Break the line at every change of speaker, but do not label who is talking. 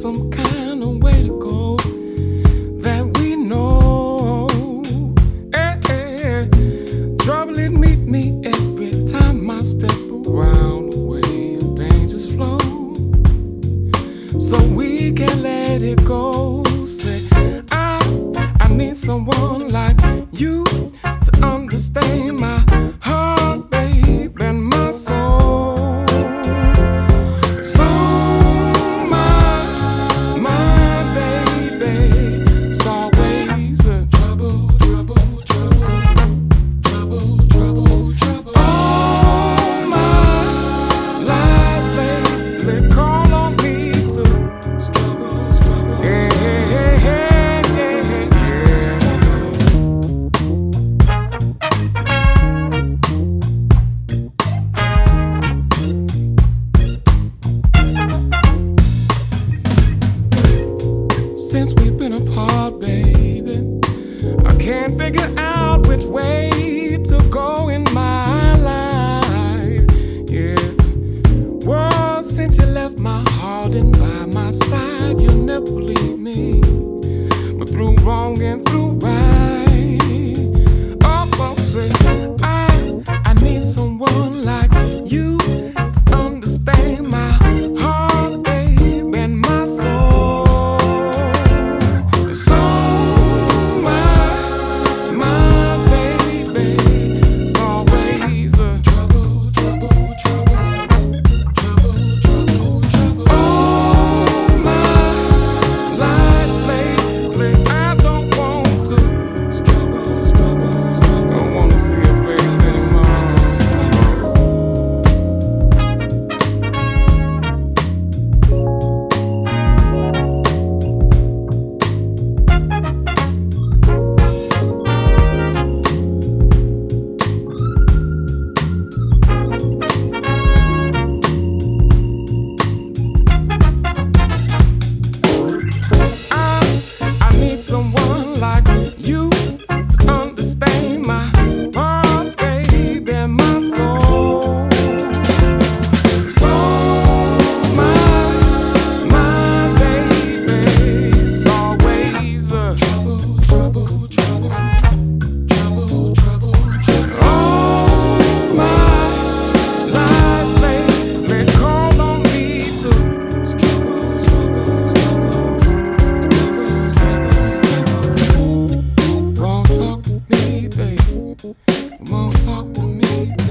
some kind of way to go that we know. Trouble it meet me every time I step around the way of danger's flow. So we can let it go. Say, I need someone like you to understand my heart, babe, and my soul. So my baby, it's always a trouble. All my life, baby, call on me to struggle. Yeah. Since we've been apart, baby, I can't figure out which way to go in my life. Yeah. Well, since you left my heart and by my side, you'll never believe me. But through wrong and through right, oh, say I need someone like you to understand my heart, babe, and my soul. So my baby, it's always a trouble. All my life lately, I don't want to struggle. Don't want to see your face anymore. I need someone like you to understand my heart, baby, and my soul. So my baby, it's always a trouble. All my life lately, call on me to struggle. Won't talk to me, baby. Won't talk to me, baby.